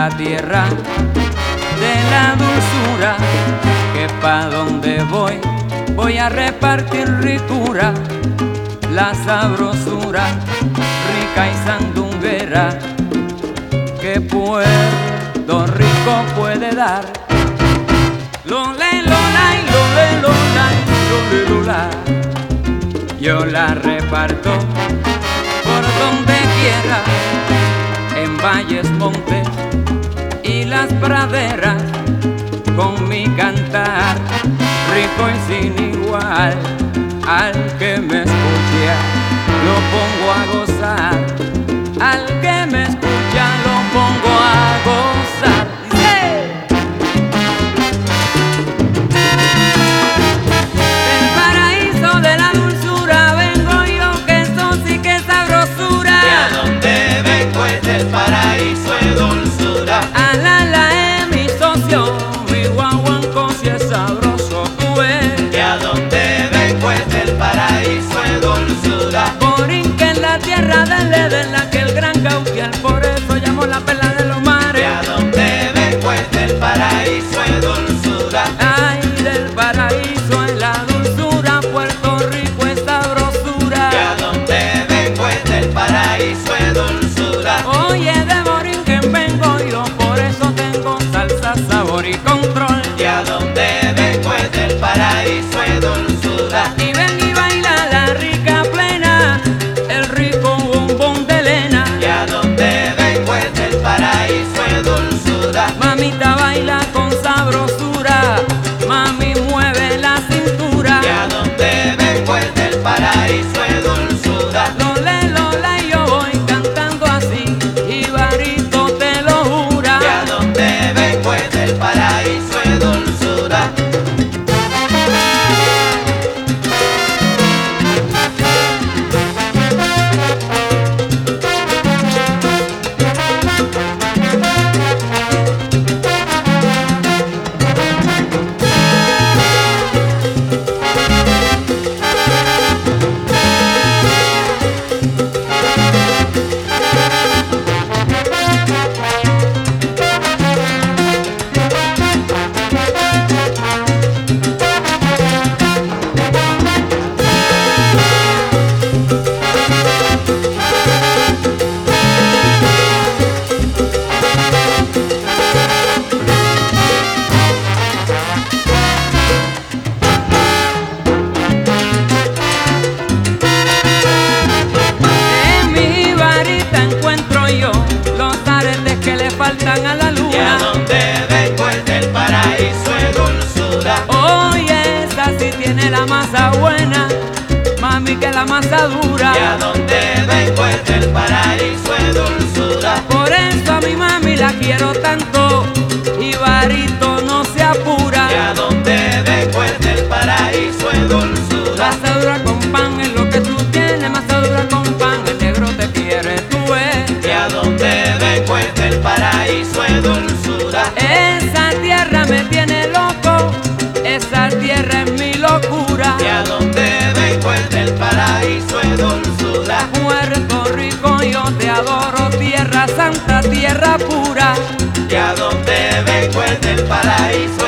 la tierra de la dulzura, que pa' donde voy a repartir ricura, la sabrosura rica y sandunguera que Puerto Rico puede dar. Lole, lola, y lole, lola, y lole, lola, yo la reparto por donde quiera, en valles, montes y las praderas, con mi cantar rico y sin igual. Al que me escuche lo pongo a gozar, al que me escucha lo pongo a gozar. Del paraíso de la dulzura vengo yo, que eso sí que es sabrosura. ¿De a dónde vengo? Es del paraíso de dulzura. Alala, mi socio, mi guaguanco si es sabroso tú ves. ¿De a dónde vengo? Es del paraíso de dulzura. Borín, que es la tierra del Edén, la que el gran Gautier por eso llamó la perla de los mares. ¿De a dónde vengo? Es del paraíso de dulzura. Ay, del paraíso es la dulzura, Puerto Rico es sabrosura. ¿De a dónde vengo? Es del paraíso de dulzura. Oye, de Borín que vengo yo, por eso tengo salsa, sabor y control. ¿De a dónde vengo? Es del paraíso de dulzura. Y ven y baila la rica plena, el rico bombón de Elena. ¿De a dónde vengo? Es del paraíso de dulzura. Mamita baila con sabrosura, mami mueve la cintura. ¿De a dónde vengo? Es del paraíso de dulzura. Lole, lola, y yo voy cantando así, y Barito te lo jura. ¿De a dónde vengo? Es del paraíso de dulzura. En mi varita encuentro yo los aretes que le faltan a la ¿De a luna. dónde vengo? Es del paraíso de dulzura. Oye, esa sí tiene la masa buena, mami, que la masa dura. ¿De a dónde vengo? Es del paraíso de dulzura. Por eso a mi mami la quiero tanto, y Barito no se apura. ¿De a dónde vengo? Es del paraíso de dulzura. Masa dura con pan es lo que tú tienes, masa dura con pan, el negro te quiere, tú ves. ¿De a dónde vengo? Es del paraíso de dulzura. Esa tierra me tiene loco, esa tierra es mi locura. ¿De a dónde vengo? Es del paraíso de dulzura. Puerto Rico yo te adoro, tierra santa, tierra pura. ¿De a dónde vengo? Es del paraíso